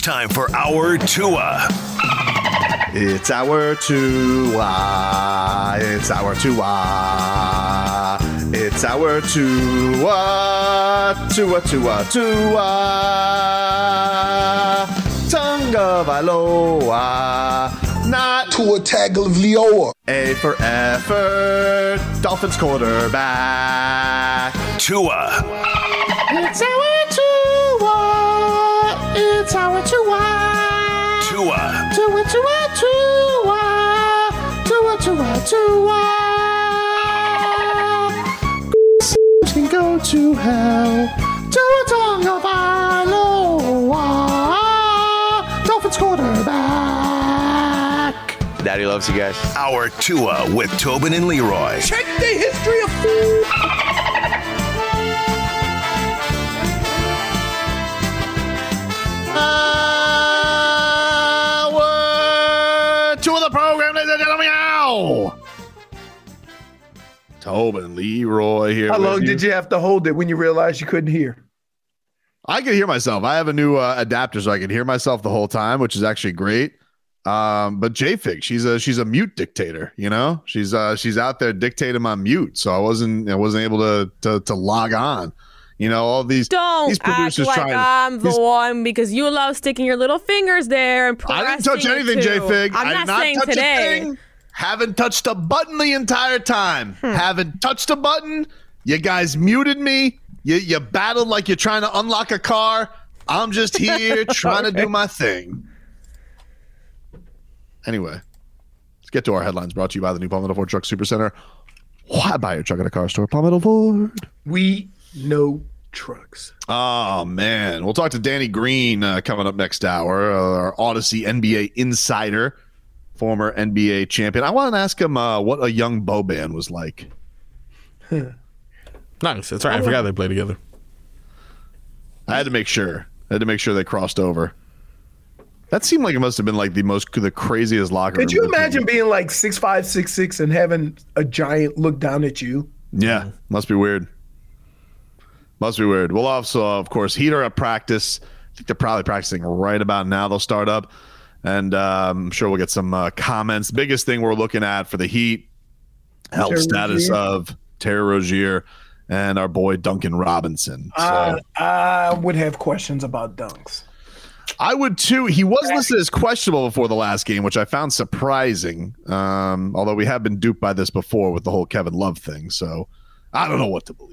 time for our Tua. It's our Tua. It's our Tua. It's our Tua. Tua, Tua, Tua. Tonga Vailoa. Not Tua Tagovailoa. A for effort. Dolphins quarterback. Tua. It's our Tua. It's our Tua. Tua. Tua, Tua, Tua. Tua, Tua, Tua. Can go to hell. Tua Tonga Vailoa. Dolphins quarterback. Daddy loves you guys. Our Tua with Tobin and Leroy. Check the history of food. Two of the program, ladies and gentlemen. Ow! Tobin Leroy here. How long did you have to hold it when you realized you couldn't hear? I could hear myself. I have a new adapter, so I can hear myself the whole time, which is actually great. But JFig, she's a mute dictator. You know, she's out there dictating my mute, so I wasn't able to log on. You know, all these producers act like I'm the one because you love sticking your little fingers there and pressing. I didn't touch anything, JFig. I'm not saying today. Haven't touched a button the entire time. Haven't touched a button. You guys muted me. You battled like you're trying to unlock a car. I'm just here trying to do my thing. Anyway, let's get to our headlines brought to you by the new Palmetto Ford Truck Supercenter. Why buy your truck at a car store? Palmetto Ford. We know trucks. Oh, man. We'll talk to Danny Green coming up next hour, our Odyssey NBA insider, former NBA champion. I want to ask him what a young Boban was like. Nice. That's right. I forgot they played together. I had to make sure. They crossed over. That seemed like it must have been like the craziest locker room. Could you imagine being like 6'5", 6'6", and having a giant look down at you? Yeah, must be weird. We'll also, of course, Heat are at practice. I think they're probably practicing right about now. They'll start up, and I'm sure we'll get some comments. Biggest thing we're looking at for the Heat, health status of Terry Rozier and our boy Duncan Robinson. So, I would have questions about Dunks. I would too. He was listed as questionable before the last game, which I found surprising. Although we have been duped by this before with the whole Kevin Love thing, so I don't know what to believe.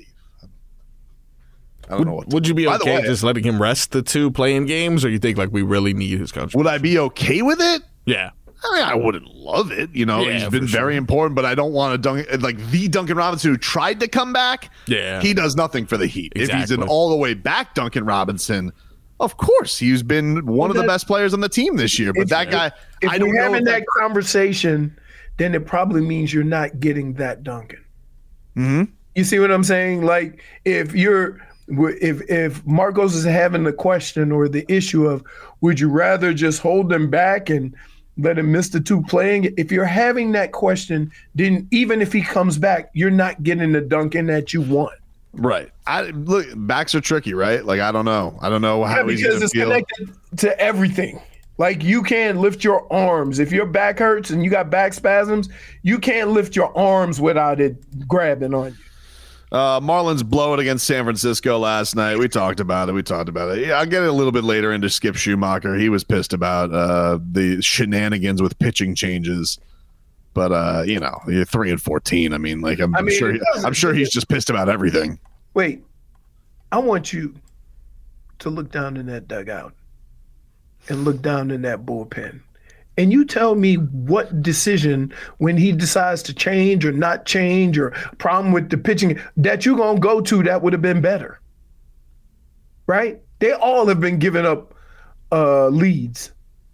Would you be okay just letting him rest the two playing games, or you think like we really need his contract? Would I be okay with it? Yeah. I mean, I wouldn't love it. You know, he's been very important, but I don't want to like the Duncan Robinson who tried to come back. Yeah. He does nothing for the Heat. Exactly. If he's an all the way back Duncan Robinson, of course, he's been one of the best players on the team this year. But that guy, I don't know. If you're having that conversation, then it probably means you're not getting that Duncan. Mm-hmm. You see what I'm saying? Like if Marcos is having the question or the issue of would you rather just hold him back and let him miss the two playing? If you're having that question, then even if he comes back, you're not getting the Duncan that you want. Right. Look, backs are tricky, right? Like I don't know how he's going to feel. Because it's connected to everything. Like you can't lift your arms. If your back hurts and you got back spasms, you can't lift your arms without it grabbing on you. Marlins blow it against San Francisco last night. We talked about it. Yeah, I'll get it a little bit later into Skip Schumacher. He was pissed about the shenanigans with pitching changes. But you're 3-14. I mean, like I'm sure he's just pissed about everything. Wait, I want you to look down in that dugout and look down in that bullpen. And you tell me what decision when he decides to change or not change or problem with the pitching that you're going to go to that would have been better. Right? They all have been giving up leads.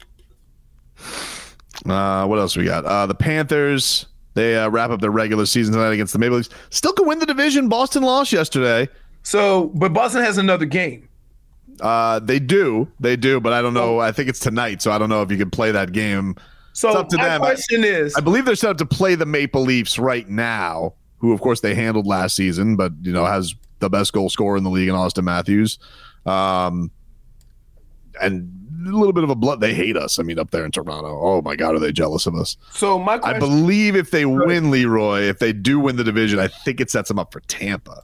What else we got? The Panthers, they wrap up their regular season tonight against the Maple Leafs. Still can win the division. Boston lost yesterday. But Boston has another game. They do, but I don't know. I think it's tonight, so I don't know if you can play that game. So it's up to my them. question is, I believe they're set up to play the Maple Leafs right now, who of course they handled last season, but has the best goal scorer in the league in Austin Matthews. And little bit of a blood. They hate us. I mean, up there in Toronto. Oh my God, are they jealous of us? So my I question, believe if they win, Leroy, if they do win the division, I think it sets them up for Tampa.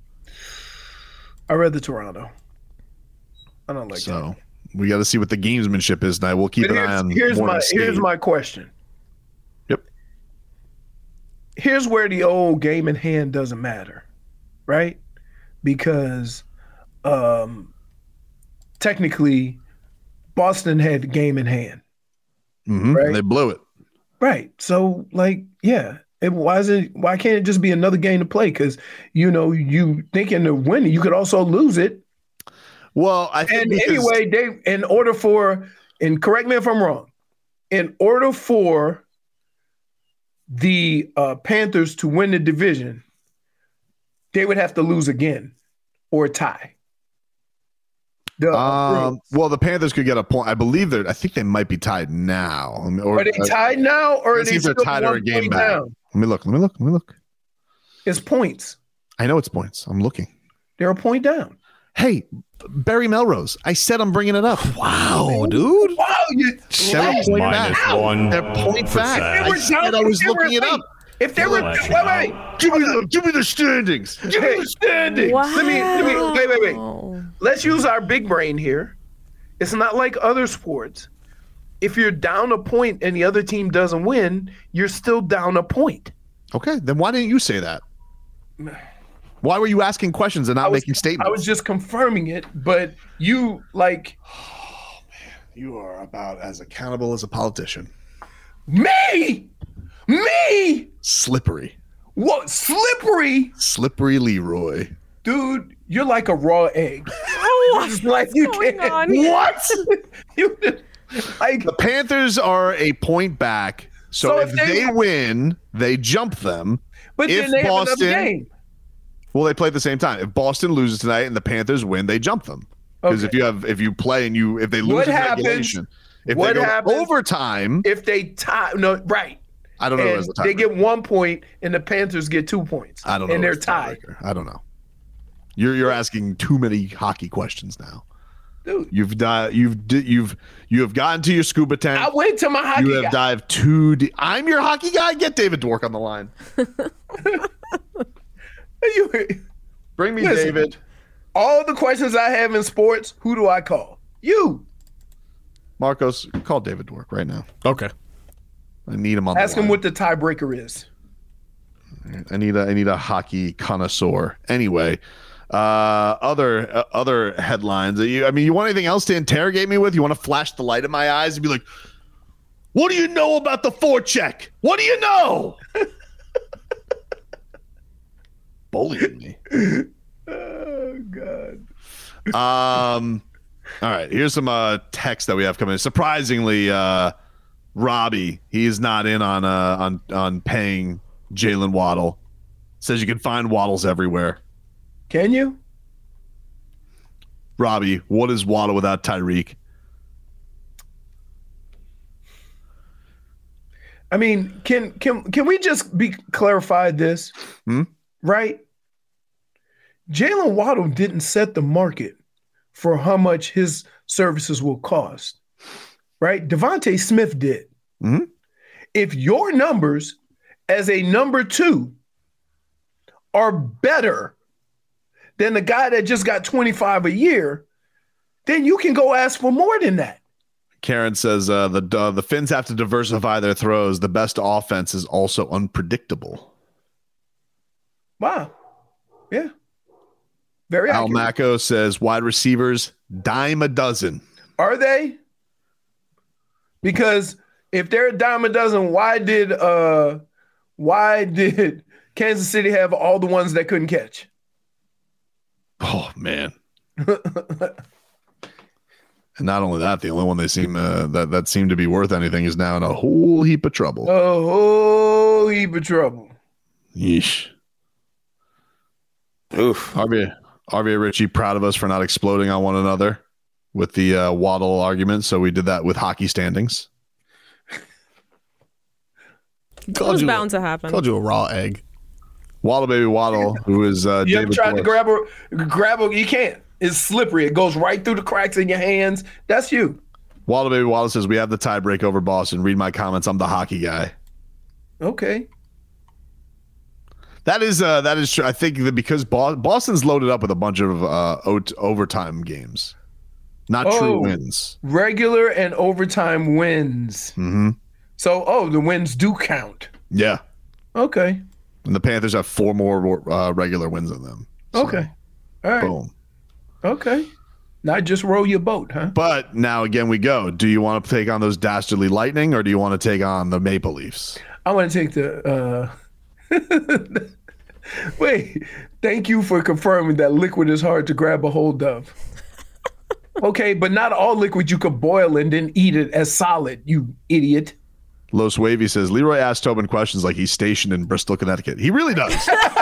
I read the Toronto. I don't like that. So we got to see what the gamesmanship is tonight. We'll keep But an eye on. here's Morning here's Skate. my question. Yep. Here's where the old game in hand doesn't matter, right? Because technically Boston had the game in hand. Mhm, right? and they blew it. Right. So why can't it just be another game to play? Because you thinking of winning, you could also lose it. Well, I think And anyway, and correct me if I'm wrong, in order for the Panthers to win the division, they would have to lose again or tie. well, the Panthers could get a point. I believe I think they might be tied now. Are they tied now, or are let's see they if they're still tied or a 1 game point back. down? Let me look. It's points. I know it's points. I'm looking. They're a point down. Hey, Barry Melrose. I said I'm bringing it up. Wow, dude. Wow, They're a point back. -1. They're point back. They I were said down- I was if they were looking it up. If they were wait, Give me the standings. give me the standings. Wow. Let me wait. Let's use our big brain here. It's not like other sports. If you're down a point and the other team doesn't win, you're still down a point. Okay, then why didn't you say that? Why were you asking questions and not making statements? I was just confirming it, but you You are about as accountable as a politician. me. Slippery. What slippery, Slippery Leroy. dude? You're like a raw egg. It's like you going can't. on here? What? You like The Panthers are a point back. So, So if if they- they win, they jump them. But If then they have another Boston- game. Well, they play at the same time. If Boston loses tonight and the Panthers win, they jump them. Because Okay. if you play and if they lose What in happens- regulation, if what they go happens- overtime, If they tie, no, right. I don't know. And where's the they tiebreaker. get 1 point, and the Panthers get 2 points. I don't know. And they're where's the tied. tiebreaker. I don't know. You're asking too many hockey questions now. Dude, You have gotten to your scuba tank. I went to my hockey You have guy. dived too deep. I'm your hockey guy. Get David Dwork on the line. Bring me Listen. David. All the questions I have in sports, who do I call? You. Marcos, call David Dwork right now. Okay. I need him on Ask the line. him what the tiebreaker is. I need a hockey connoisseur. Anyway, other headlines. You want anything else to interrogate me with? You want to flash the light in my eyes and be like, "What do you know about the forecheck? What do you know?" Bullying me. Oh, God. All right. Here's some text that we have coming in. Surprisingly, Robbie, he is not in on paying Jalen Waddle. Says you can find Waddles everywhere. Can you? Robbie, what is Waddle without Tyreek? I mean, can we just be clarified this? Right? Jalen Waddle didn't set the market for how much his services will cost. Right? Devontae Smith did. Mhm. If your numbers as a number 2 are better than the guy that just got 25 a year, then you can go ask for more than that. Karen says the Finns have to diversify their throws. The best offense is also unpredictable. Wow. Yeah. Very Al accurate. Macco says wide receivers dime a dozen. Are they? Because if they're a dime a dozen, why did Kansas City have all the ones that couldn't catch? Oh man. And not only that, the only one they seem that seemed to be worth anything is now in a whole heap of trouble. A whole heap of trouble. Yeesh. Oof. RBA Richie, proud of us for not exploding on one another with the Waddle argument. So we did that with hockey standings. It was bound to happen. Called you a raw egg. Waddle baby Waddle, who is You ever David tried to Dwork. grab a, you can't. It's slippery. It goes right through the cracks in your hands. That's you. Waldo Baby Wallace says we have the tiebreak over Boston. Read my comments. I'm the hockey guy. Okay. That is true. I think that because Boston's loaded up with a bunch of overtime games, not true wins. Regular and overtime wins. Mm-hmm. So, the wins do count. Yeah. Okay. And the Panthers have 4 more regular wins than them. So, okay. All right. Boom. Okay. Not just row your boat, huh? But now again we go. Do you want to take on those dastardly Lightning or do you want to take on the Maple Leafs? I want to take the Wait, thank you for confirming that liquid is hard to grab a hold of. Okay, but not all liquid you could boil and then eat it as solid, you idiot. Los Wavy says, Leroy asks Tobin questions like he's stationed in Bristol, Connecticut. He really does.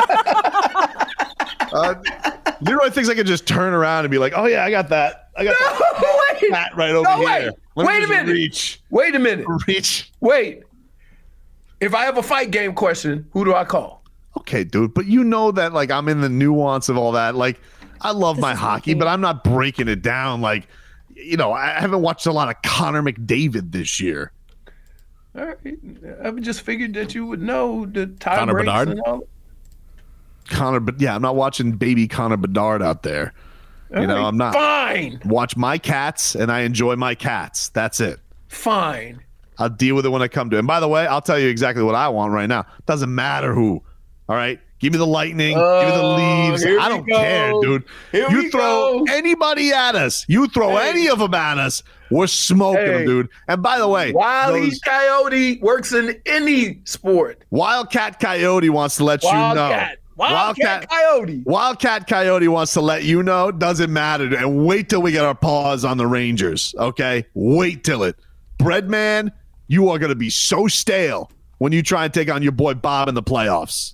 Leroy thinks I could just turn around and be like, oh, yeah, I got that. I got that right over here. Wait a minute. Wait a minute. Reach. Wait. If I have a fight game question, who do I call? Okay, dude, but you know that, like, I'm in the nuance of all that. Like, I love my hockey, but I'm not breaking it down. Like, you know, I haven't watched a lot of Connor McDavid this year. All right. I just figured that you would know the tie Connor breaks Bedard? and all. But yeah, I'm not watching baby Connor Bedard out there. You know, I'm not. Fine. Watch my cats, and I enjoy my cats. That's it. Fine. I'll deal with it when I come to it. And by the way, I'll tell you exactly what I want right now. Doesn't matter who. All right? Give me the Lightning. Give me the Leaves. I don't care, dude. You throw anybody at us. You throw any of them at us. We're smoking them, dude. And by the way, Wile Coyote works in any sport. Wildcat Coyote wants to let you know. Wildcat Coyote. Wildcat Coyote wants to let you know. Doesn't matter. And wait till we get our paws on the Rangers. Okay? Wait till it. Breadman, you are going to be so stale when you try and take on your boy Bob in the playoffs.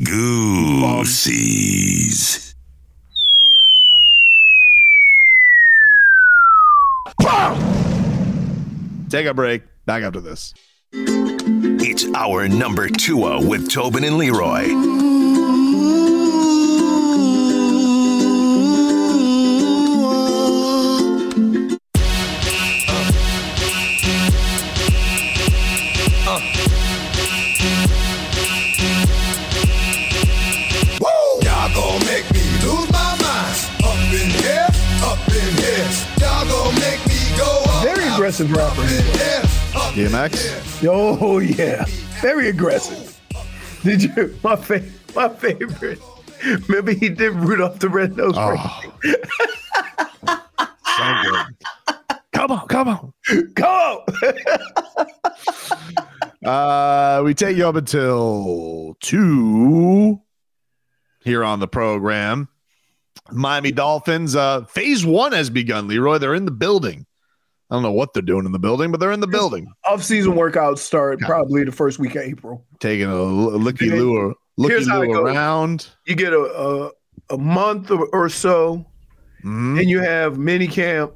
Goosies. Take a break. Back after this. It's our number 2 with Tobin and Leroy. Aggressive rapper. DMX? Oh, yeah. Very aggressive. Did you? My favorite. Remember he did Rudolph the Red-Nosed Reindeer? So good. Come on. We take you up until 2 here on the program. Miami Dolphins. Phase 1 has begun, Leroy. They're in the building. I don't know what they're doing in the building, but they're in the building. Off-season workouts start probably the first week of April. Taking a looky-loo around. You get a month or so, and you have mini camp,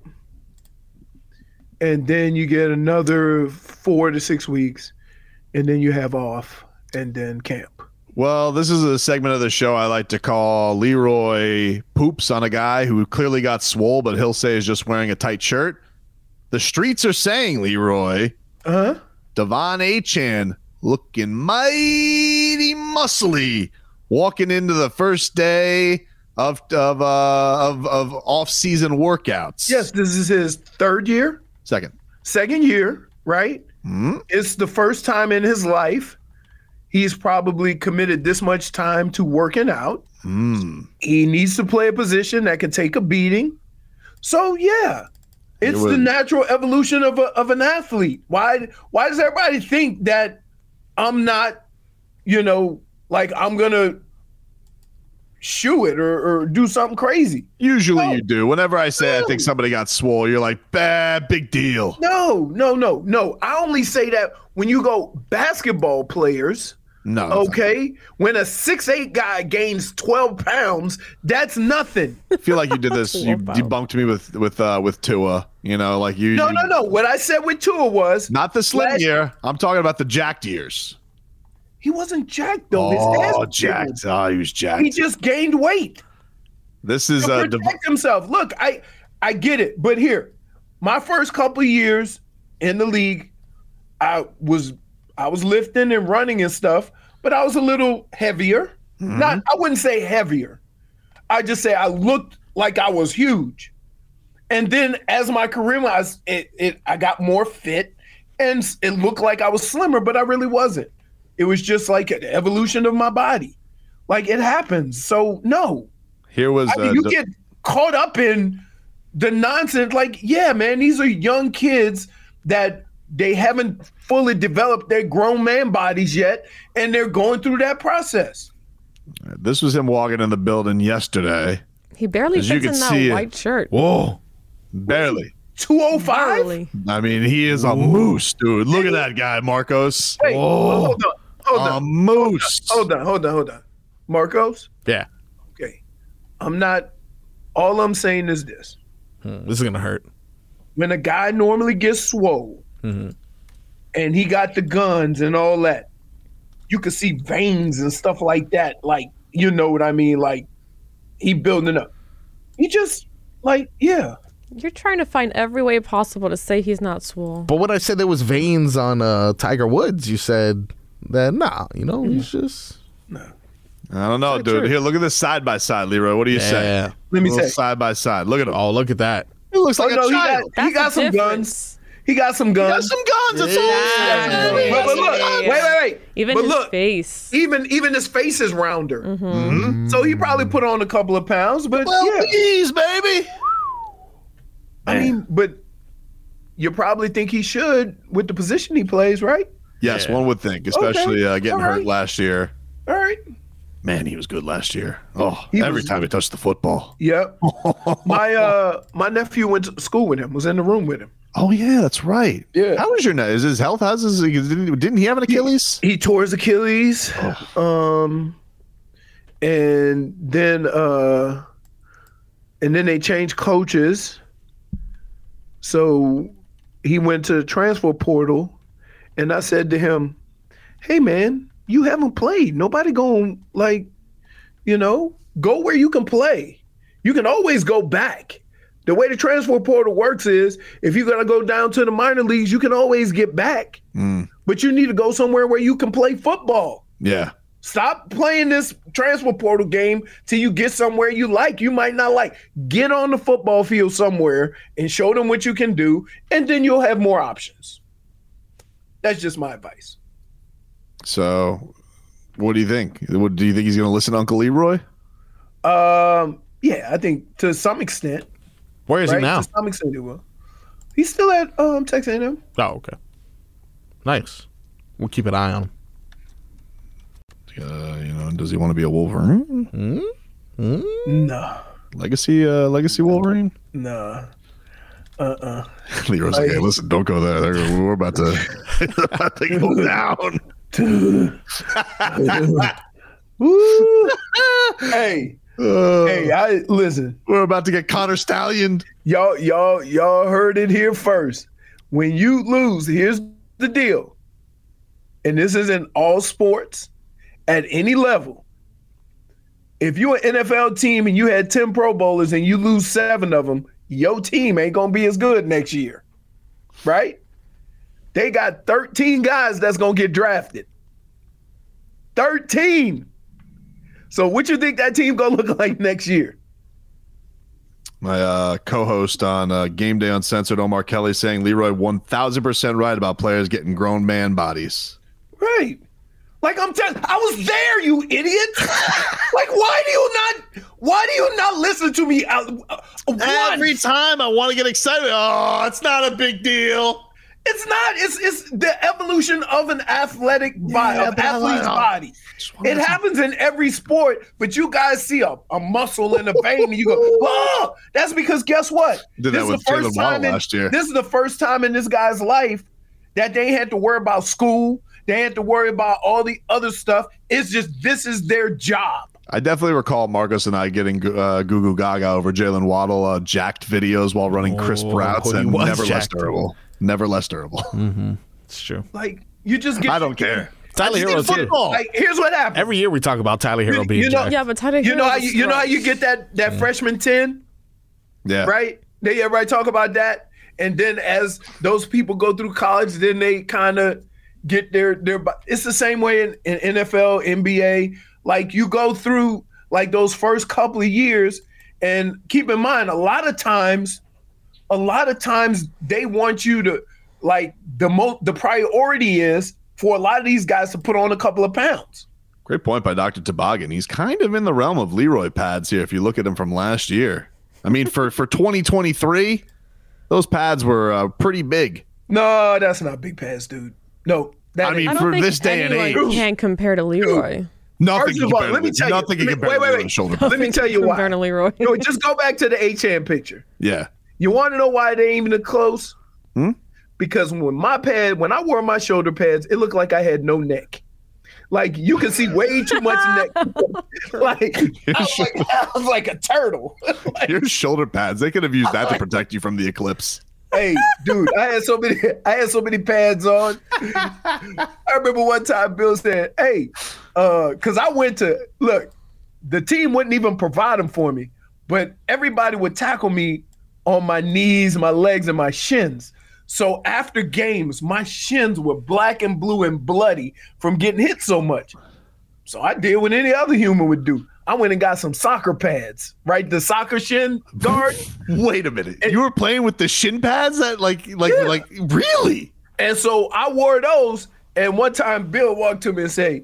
and then you get another 4 to 6 weeks, and then you have off, and then camp. Well, this is a segment of the show I like to call Leroy Poops on a guy who clearly got swole, but he'll say is just wearing a tight shirt. The streets are saying, Leroy, Devon Achane looking mighty muscly, walking into the first day of off-season workouts. Yes, this is his third year. Second year, right? Mm-hmm. It's the first time in his life he's probably committed this much time to working out. He needs to play a position that can take a beating. So, yeah. It's the natural evolution of an athlete. Why does everybody think that I'm not, like I'm going to shoo it or do something crazy? Usually you do. Whenever I say I think somebody got swole, you're like, big deal. No. I only say that when you go basketball players. No. Okay. When a 6'8" guy gains 12 pounds, that's nothing. I feel like you did this. You debunked me with Tua. Like you. No. What I said with Tua was not the slim year. I'm talking about the jacked years. He wasn't jacked though. His ass was jacked. Oh, he was jacked. He just gained weight. This is to protect himself. Look, I get it, but here, my first couple of years, in the league, I was lifting and running and stuff, but I was a little heavier. I wouldn't say heavier. I just say I looked like I was huge. And then as my career went, I got more fit and it looked like I was slimmer, but I really wasn't. It was just like an evolution of my body. Like it happens. So no. Here was you get caught up in the nonsense. Like, yeah, man, these are young kids that they haven't fully developed their grown man bodies yet, and they're going through that process. This was him walking in the building yesterday. He barely As you fits can in see that it. white shirt. Whoa. Barely. 205? Barely. I mean, he is a moose, dude. Look at that guy, Marcos. Hey, hold on. A moose. Hold on. Marcos? Yeah. Okay. All I'm saying is this. This is going to hurt. When a guy normally gets swole and he got the guns and all that, you could see veins and stuff like that. Like, you know what I mean? Like, he building up. He just, like, yeah. You're trying to find every way possible to say he's not swole. But when I said there was veins on Tiger Woods, you said that, he's just... I don't know, dude. Here, look at this side by side, Leroy. What do you say? Let me say. Side by side. Look at him. Oh, look at that. He looks like a child. He got some guns. He got some guns. That's all. But look, wait. Even but his look, face. Even his face is rounder. So he probably put on a couple of pounds, but Please, baby. I mean, but you probably think he should with the position he plays, right? Yes, one would think, especially getting hurt last year. All right. Man, he was good last year. Oh, He every was- time he touched the football. Yep. My nephew went to school with him, was in the room with him. Oh, yeah, that's right. Yeah. How is your neck? Is his health? Didn't he have an Achilles? He tore his Achilles. And then they changed coaches. So he went to the transfer portal, and I said to him, "Hey man, you haven't played. Nobody going go where you can play. You can always go back. The way the transfer portal works is if you're gonna go down to the minor leagues, you can always get back. But you need to go somewhere where you can play football. Yeah. Stop playing this transfer portal game till you get somewhere you like. You might not like. Get on the football field somewhere and show them what you can do, and then you'll have more options." That's just my advice. So, what do you think? Do you think he's going to listen to Uncle Leroy? Yeah, I think to some extent. Where is he now? To some extent, it will. He's still at Texas A&M. Oh, okay. Nice. We'll keep an eye on him. Does he want to be a Wolverine? Nah. Legacy Wolverine? Nah. Leroy's like, hey, listen, don't go there. We're about to go down. Woo. Hey, listen. We're about to get Connor Stallion. Y'all heard it here first. When you lose, here's the deal. And this is in all sports at any level. If you're an NFL team and you had 10 Pro Bowlers and you lose 7 of them, your team ain't going to be as good next year. Right? They got 13 guys that's going to get drafted. 13. So what you think that team going to look like next year? My co-host on Game Day Uncensored, Omar Kelly, saying Leroy 1,000% right about players getting grown man bodies. Right. Like I was there, you idiot. Like, why do you not listen to me? Every time I want to get excited. Oh, it's not a big deal. It's not. It's the evolution of an athletic body, of athlete's body. It happens in every sport, but you guys see a muscle and a vein, and you go, "Oh!" That's because guess what? Did that with Jalen Waddle last year. This is the first time in this guy's life that they had to worry about school. They had to worry about all the other stuff. It's just this is their job. I definitely recall Marcos and I getting goo goo gaga over Jalen Waddle jacked videos while running crisp routes and never less durable. Never less durable. Mm-hmm. It's true. Like you just get. I don't care. Tyler Hero too. Like here's what happened. Every year we talk about Tyler Hero being jacked. Yeah, but Tyler Hero. You know how you get that freshman 10? Yeah. Right? Everybody talk about that. And then as those people go through college, then they kind of get their. It's the same way in NFL, NBA. Like you go through like those first couple of years, and keep in mind, a lot of times they want you to like the priority is for a lot of these guys to put on a couple of pounds. Great point by Dr. Toboggan. He's kind of in the realm of Leroy pads here if you look at him from last year. I mean, for 2023, those pads were pretty big. No, that's not big pads, dude. No. I mean, for this day and age. Can't compare to Leroy. Nothing First of all, let me tell you. Nothing can compare to shoulder pads. Let me tell you why. Compare to Leroy. No, just go back to the H-hand picture. Yeah. You want to know why they ain't even close? Because when I wore my shoulder pads, it looked like I had no neck. Like you can see way too much neck. Like I was like a turtle. Like, your shoulder pads, they could have used that to protect you from the eclipse. Hey, dude, I had so many pads on. I remember one time Bill said, "Hey, because I went to look, the team wouldn't even provide them for me, but everybody would tackle me on my knees, my legs, and my shins. So after games, my shins were black and blue and bloody from getting hit so much. So I did what any other human would do. I went and got some soccer pads, right? The soccer shin guard. Wait a minute. You were playing with the shin pads that like really? And so I wore those. And one time Bill walked to me and said,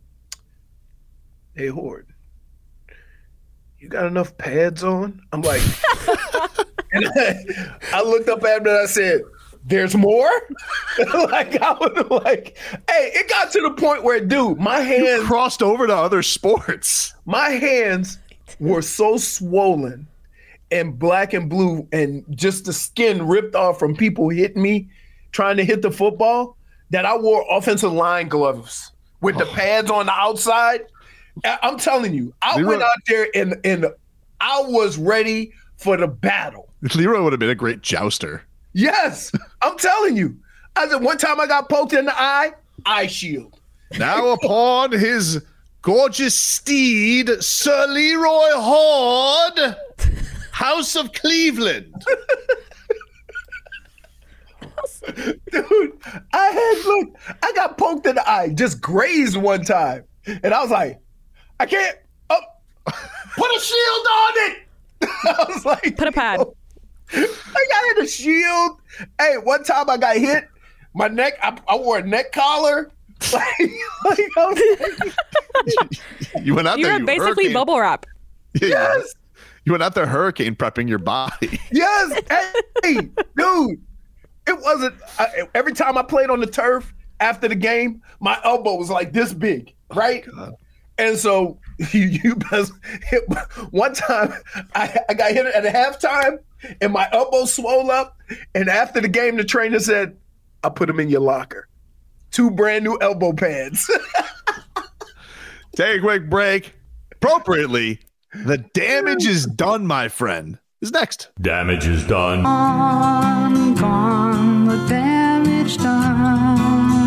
"Hey, Horde, you got enough pads on?" I'm like, and I looked up at him and I said, "There's more?" Like I was like, hey, it got to the point where, dude, my hands crossed over to other sports. My hands were so swollen and black and blue, and just the skin ripped off from people hitting me, trying to hit the football, that I wore offensive line gloves with the pads on the outside. I'm telling you, I went out there and I was ready for the battle. Leroy would have been a great jouster. Yes, I'm telling you. I said one time I got poked in the eye shield. Now upon his gorgeous steed, Sir Leroy Horde, House of Cleveland. Dude, I got poked in the eye, just grazed one time. And I was like, I can't, put a shield on it. I was like, put a pad. I got a shield. Hey, one time I got hit, my neck, I wore a neck collar. You went out there. You were basically bubble wrap. Yes. You went out there hurricane prepping your body. Yes. Hey, dude. It wasn't, every time I played on the turf after the game, my elbow was like this big, right? God. And so you best hit, one time I got hit at a halftime and my elbow swole up. And after the game, the trainer said, "I put them in your locker. 2 brand new elbow pads." Take a quick break. Appropriately, the damage is done, my friend, is next. Damage is done. Gone, the damage done.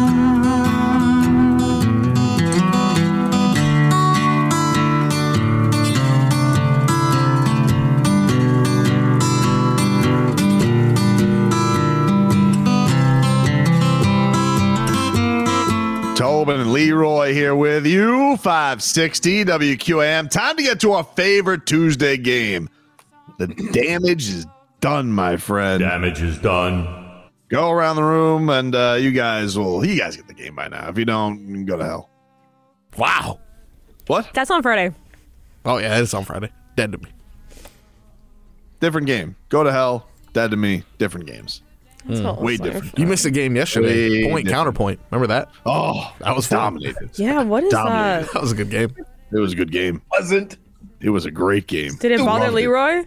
Tobin and Leroy here with you, 560 WQAM. Time to get to our favorite Tuesday game. The damage is done, my friend. Damage is done. Go around the room, and you guys get the game by now. If you don't, you can go to hell. Wow. What? That's on Friday. Oh, yeah, it's on Friday. Dead to me. Different game. Go to hell. Dead to me. Different games. Way different. You missed a game yesterday. Way Point, different. counterpoint. Remember that? Oh, that was dominated. Yeah, what is Dominated. that? That was a good game. It was a good game. Wasn't. It was a great game. Did it bother Leroy?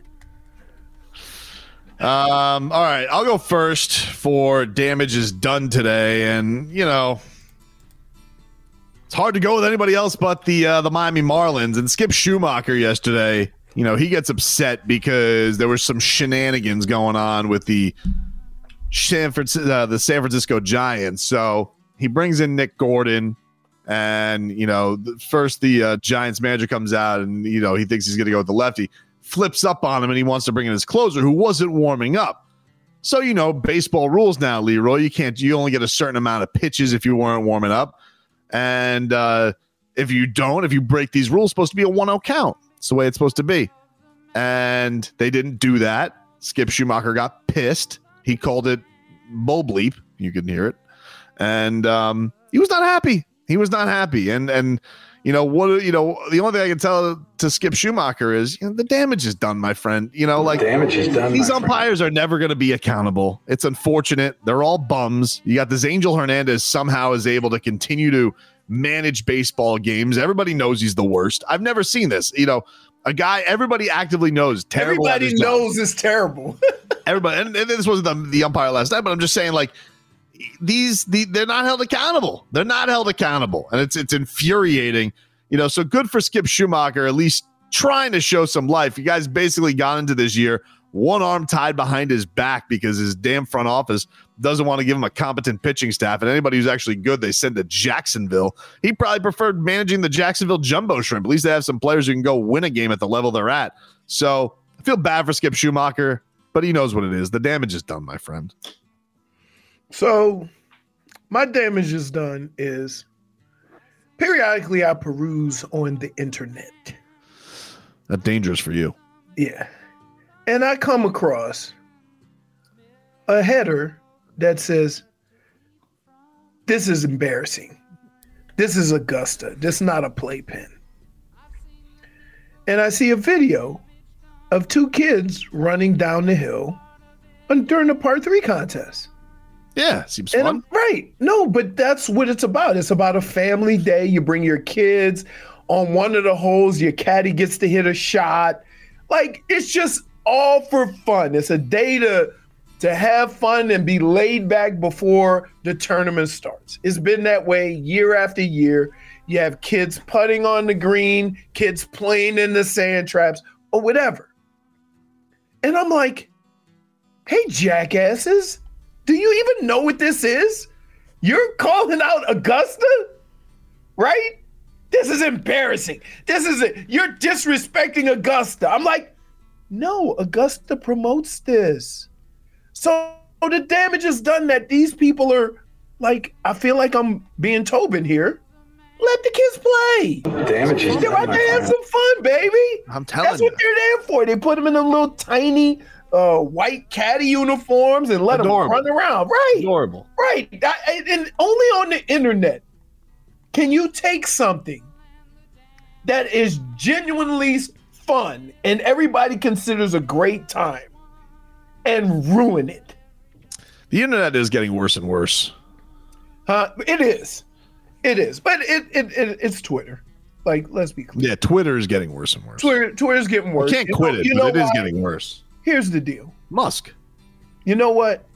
All right, I'll go first for damage is done today, and it's hard to go with anybody else but the Miami Marlins. And Skip Schumacher yesterday, he gets upset because there was some shenanigans going on with the San Francisco Giants. So he brings in Nick Gordon, and first the Giants manager comes out, and he thinks he's going to go with the lefty. Flips up on him, and he wants to bring in his closer, who wasn't warming up. So, baseball rules now, Leroy. You only get a certain amount of pitches if you weren't warming up. And if you break these rules, it's supposed to be a 1-0 count. It's the way it's supposed to be. And they didn't do that. Skip Schumacher got pissed. He called it bull bleep. You can hear it. And he was not happy. And the only thing I can tell to Skip Schumacher is the damage is done, my friend. Damage is done. These umpires are never going to be accountable. It's unfortunate. They're all bums. You got this Angel Hernandez somehow is able to continue to manage baseball games. Everybody knows he's the worst. I've never seen this. A guy everybody actively knows terrible. Everybody knows it's terrible. Everybody, and this wasn't the umpire last night, but I'm just saying, they're not held accountable. They're not held accountable, and it's infuriating. So good for Skip Schumacher, at least trying to show some life. You guys basically got into this year one arm tied behind his back because his damn front office doesn't want to give him a competent pitching staff, and anybody who's actually good, they send to Jacksonville. He probably preferred managing the Jacksonville Jumbo Shrimp. At least they have some players who can go win a game at the level they're at. So I feel bad for Skip Schumacher, but he knows what it is. The damage is done, my friend. So my damage is done is periodically I peruse on the internet. That's dangerous for you. Yeah. And I come across a header that says, "This is embarrassing. This is Augusta. This is not a playpen." And I see a video of two kids running down the hill during the par 3 contest. Yeah, seems fun. Right. No, but that's what it's about. It's about a family day. You bring your kids on one of the holes. Your caddy gets to hit a shot. It's just all for fun. It's a day to have fun and be laid back before the tournament starts. It's been that way year after year. You have kids putting on the green, kids playing in the sand traps, or whatever. And I'm like, hey, jackasses, do you even know what this is? You're calling out Augusta? Right? This is embarrassing. You're disrespecting Augusta. I'm like, no, Augusta promotes this. So the damage is done that these people are I feel like I'm being Tobin here. Let the kids play. Damage is done. They're out there having some fun, baby. I'm telling you. That's what they're there for. They put them in them little tiny white caddy uniforms and let them run around. Right. Adorable. Right. And only on the internet can you take something that is genuinely fun and everybody considers a great time and ruin it. The internet is getting worse and worse. It is, but it's Twitter. Let's be clear. Yeah, Twitter is getting worse and worse. Twitter's getting worse. You can't quit it, but it is getting worse. Here's the deal. Musk. You know what?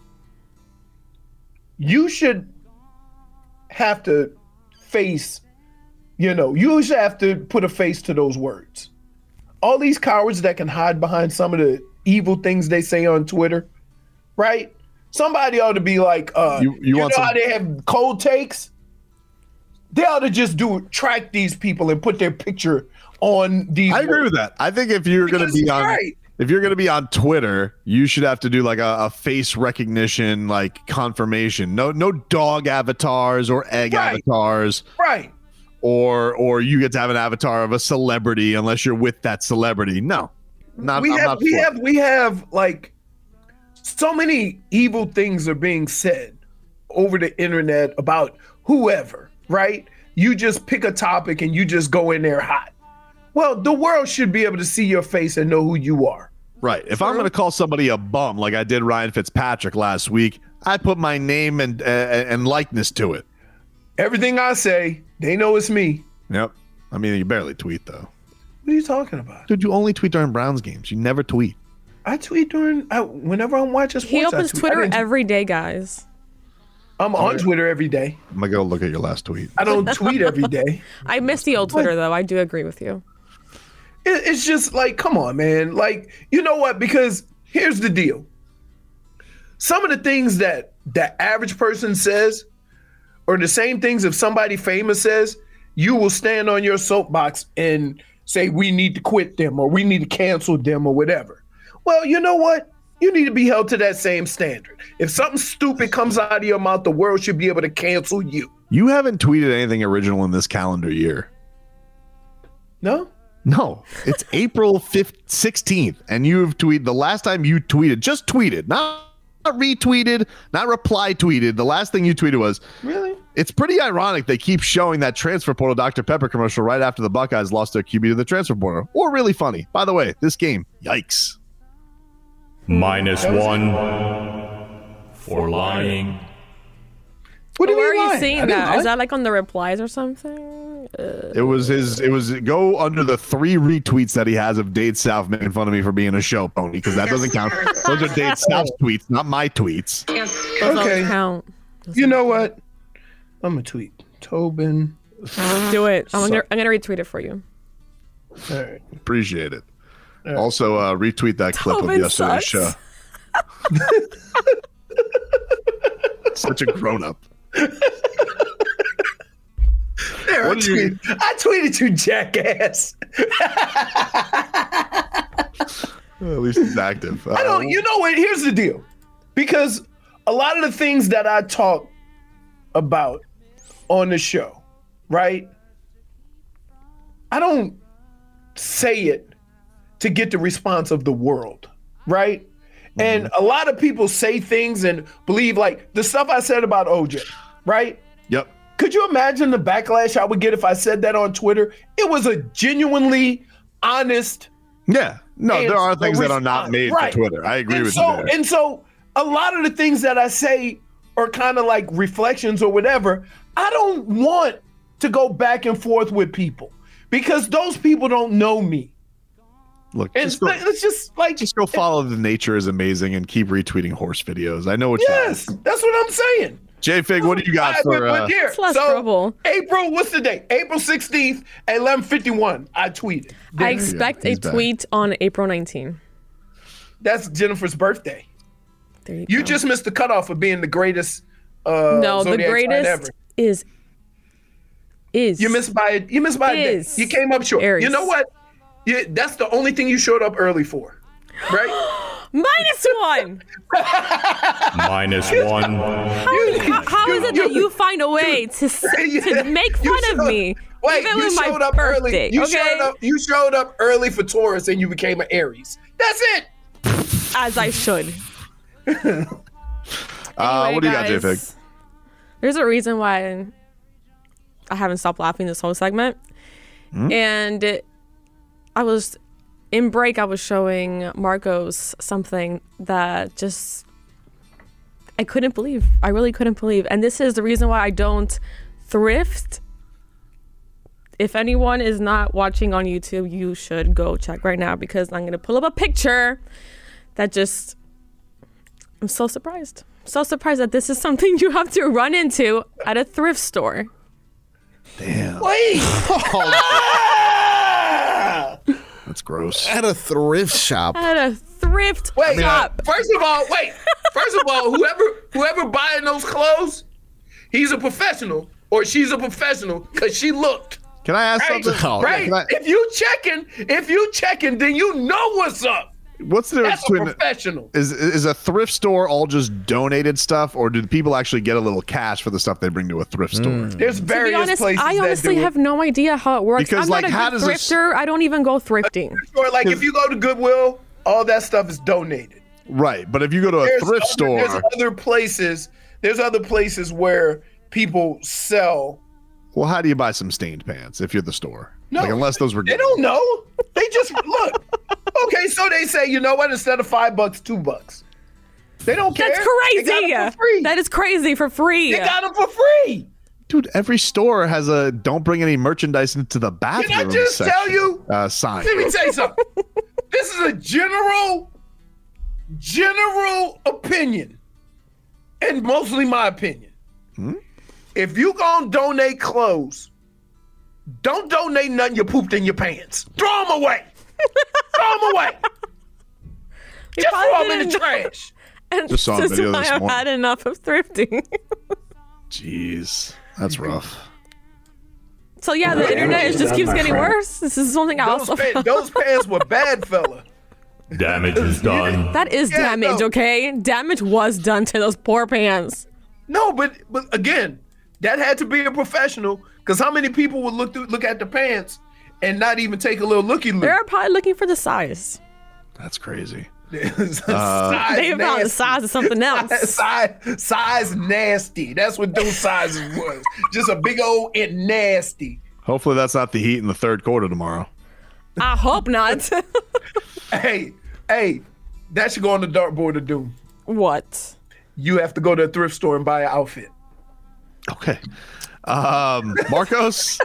You should have to face, you should have to put a face to those words. All these cowards that can hide behind some of the evil things they say on Twitter, right? Somebody ought to be like, you know how they have cold takes? They ought to just track these people and put their picture on these. I agree with that. I think if you're going to be on Twitter, you should have to do a face recognition, confirmation. No dog avatars or egg avatars. Right. Or you get to have an avatar of a celebrity unless you're with that celebrity. No. We have so many evil things are being said over the internet about whoever, right? You just pick a topic and you just go in there hot. Well, the world should be able to see your face and know who you are. Right. If I'm going to call somebody a bum like I did Ryan Fitzpatrick last week, I put my name and likeness to it. Everything I say, they know it's me. Yep. I mean, you barely tweet, though. What are you talking about? Dude, you only tweet during Browns games. You never tweet. I tweet whenever I'm watching sports. He opens Twitter every day, guys. I'm on Twitter every day. I'm going to go look at your last tweet. I don't tweet every day. I miss the old Twitter, though. I do agree with you. It's just come on, man. You know what? Because here's the deal. Some of the things that the average person says are the same things if somebody famous says, you will stand on your soapbox and say, we need to quit them or we need to cancel them or whatever. Well, you know what? You need to be held to that same standard. If something stupid comes out of your mouth, the world should be able to cancel you. You haven't tweeted anything original in this calendar year. No? No, it's April 16th, and you've tweeted the last time you tweeted, just tweeted, not retweeted, not reply tweeted. The last thing you tweeted was, Really? it's pretty ironic they keep showing that transfer portal Dr. Pepper commercial right after the Buckeyes lost their QB to the transfer portal. Or really funny. By the way, this game, yikes. -1 for lying. What do you Where mean are you lying? seeing I didn't that? lie. Is that like on the replies or something? It was go under the 3 retweets that he has of Dade South making fun of me for being a show pony, because that doesn't count. Those are Dade South's tweets, not my tweets. Those Okay. don't count. You know what? I'm going to tweet. Tobin. Do it. I'm gonna retweet it for you. All right. Appreciate it. Also, retweet that clip of Tobin yesterday's sucks. show. Such a grown-up. There, What do you- I tweeted you, jackass. Well, at least he's active. I don't. You know what? Here's the deal. Because a lot of the things that I talk about on the show, right? I don't say it to get the response of the world, right? And a lot of people say things and believe, like the stuff I said about OJ, right? Yep. Could you imagine the backlash I would get if I said that on Twitter? It was a genuinely honest. Yeah. No, And there are the things that are not response, made right. for Twitter. I agree And with so, you there. And so a lot of the things that I say are kind of like reflections or whatever. I don't want to go back and forth with people because those people don't know me. Look, And just go, it's just like, just go follow the Nature is Amazing and keep retweeting horse videos. I know what yes, that's what I'm saying. J-Fig, what do you got for... But here, It's less trouble. April, what's the date? April 16th at 11:51. I tweeted. I expect a He's back. tweet on April 19. That's Jennifer's birthday. There you You go. just missed the cutoff of being the greatest. No, the zodiac sign greatest ever. is. You missed by a day. Is You came up short. Aries. You know what? That's the only thing you showed up early for, right? -1. -1. How is it that you find a way to make fun of me? Wait, even you with my showed up birthday, early. You okay? showed up early for Taurus, and you became an Aries. That's it. As I should. what do you got, guys, J-Fig? There's a reason why I haven't stopped laughing this whole segment. And I was in break, I was showing Marcos something that just I couldn't believe. I really couldn't believe. And this is the reason why I don't thrift. If anyone is not watching on YouTube, you should go check right now because I'm going to pull up a picture that just I'm so surprised. So surprised that this is something you have to run into at a thrift store. Damn. Wait. That's gross. At a thrift shop. At a thrift Wait. shop. First of all, whoever buying those clothes, he's a professional or she's a professional because she looked. Can I ask Right? something? Right? Can I- If you checking, then you know what's up. what's the difference That's a between... professional. Is a thrift store all just donated stuff, or do people actually get a little cash for the stuff they bring to a thrift store? There's To be various honest, places I that honestly do it. have no idea how it works. Because, I'm like, not how a good does this- thrifter. I don't even go thrifting. Or like if you go to Goodwill, all that stuff is donated. Right, but if you go to a thrift store, There's other places. There's other places where people sell. well, how do you buy some stained pants if you're the store? No, like, unless those were They don't know. They just look. Okay, so they say, you know what? Instead of $5, $2. They don't care. That's They got crazy. 'em for free. That is crazy for free. They got them for free. Dude, every store has a "don't bring any merchandise into the bathroom" Did I just section, tell you? sign. Let me tell you something. This is a general opinion, and mostly my opinion. If you gonna donate clothes, don't donate nothing you pooped in your pants. Throw them away. Throw them away. You Just probably throw them in the didn't know. trash. And Just saw a this is video why this I've morning. had enough of thrifting. Jeez, that's rough. So yeah, the internet just keeps getting worse. This is something I also found. Those pants were bad, fella. Damage is done. That is Yeah, damage, no. okay? Damage was done to those poor pants. No, but again, that had to be a professional. Because how many people would look at the pants and not even take a little looky look? They're probably looking for the size. That's crazy. They found the size of something else. size nasty. That's what those sizes was. Just a big old and nasty. Hopefully that's not the Heat in the third quarter tomorrow. I hope not. Hey, that should go on the dartboard of doom. What? You have to go to a thrift store and buy an outfit. Okay. Marcos?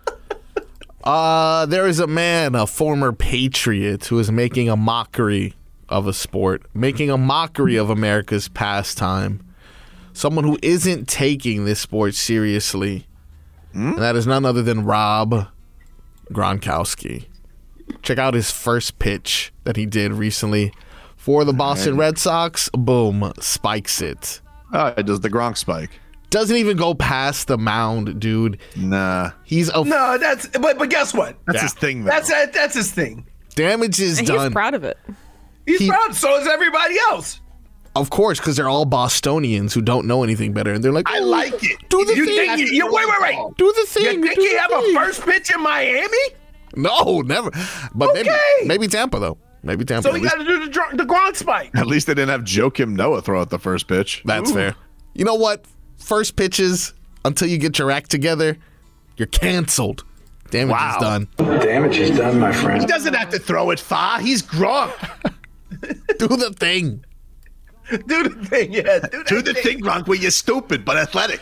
There is a man, a former Patriot, who is making a mockery of a sport, making a mockery of America's pastime. Someone who isn't taking this sport seriously. And that is none other than Rob Gronkowski. Check out his first pitch that he did recently for the Boston Red Sox. Boom, spikes it. It does the Gronk spike. Doesn't even go past the mound, dude. Nah. He's a No, but guess what? That's his thing, though. That's his thing. damage is And done. he's proud of it. He's proud. So is everybody else. Of course, because they're all Bostonians who don't know anything better, and they're like, I like it. Do the You thing. think you wait. Do the thing. You think do he the have a thing. first pitch in Miami? No, never. But Okay. maybe Tampa though. Maybe Tampa. So he got to do the Gronk spike. At least they didn't have Joakim Noah throw out the first pitch. That's fair. You know what? First pitches until you get your act together, you're canceled. Damage is done. Damage is done, my friend. He doesn't have to throw it far. He's Gronk. Do the thing. Do the thing, yeah. Do the thing, Gronk, where you're stupid but athletic.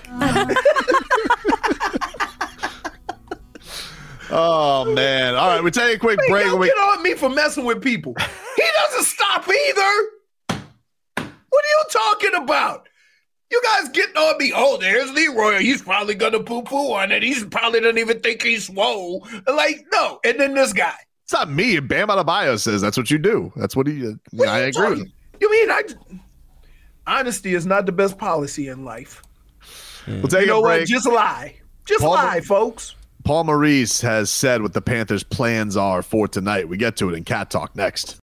Oh, man. All right, we'll take a quick break. Don't get on me for messing with people. He doesn't stop either. What are you talking about? You guys getting on me. Oh, there's Leroy. He's probably going to poo-poo on it. He's probably doesn't even think he's swole. Like, no. And then this guy. It's not me. Bam Adebayo says that's what you do. That's what he. I agree with him. You mean honesty is not the best policy in life. We'll take You know a what? break. Just lie. Just Paul- lie, folks. Paul Maurice has said what the Panthers' plans are for tonight. We get to it in Cat Talk next.